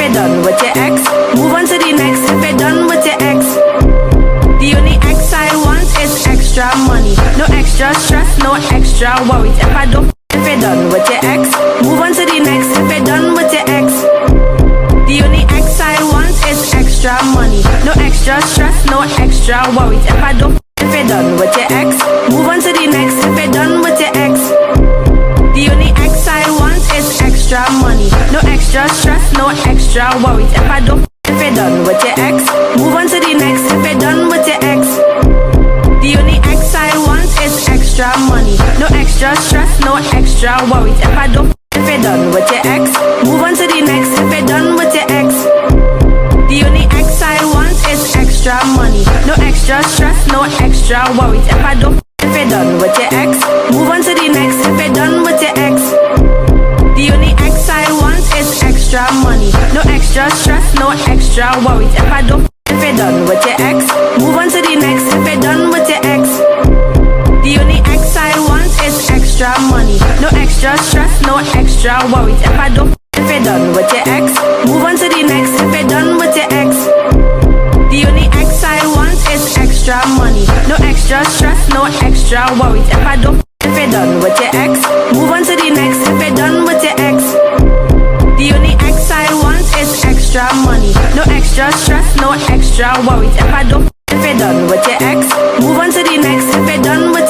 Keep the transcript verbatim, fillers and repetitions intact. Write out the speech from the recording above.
you're done with your ex, move on to the next if you're done with your ex. The only ex I want is extra money, no extra stress, no extra worries. If I don't if you're done with your ex, move on to the next if you're done with your ex. The only ex I want is extra money, no extra stress, no extra worries. If I don't if you're done with your ex, move on to the next if you're done with your ex. The only ex I want is extra money, no extra stress, no extra worries. If I don't if you're done with your ex, move on to the next if you're done with your ex. The only ex I want is extra money, no extra stress, no extra worries. If I don't if you're done with your ex, move on to the next if you're done with your ex. The only ex I want is extra money, no extra stress, no extra worries. If I don't if you're done with your ex, move on to the next if you're done with your ex. The only ex I want is extra money, no extra stress, no extra worries. If I don't if you're done with your ex, move on to the next if you're done with your ex. The only ex I want is extra money, no extra stress, no extra worries. If I don't if you're done with your ex, move on to the next if you're done with your ex. The only ex I want is extra money, no extra stress, no extra worries. If I don't if you're done with your ex, move on to the next if you're done with your ex. The only ex I want is extra money, no extra stress, no extra worries. If I don't if you're done with your ex, move on to the next if you're done with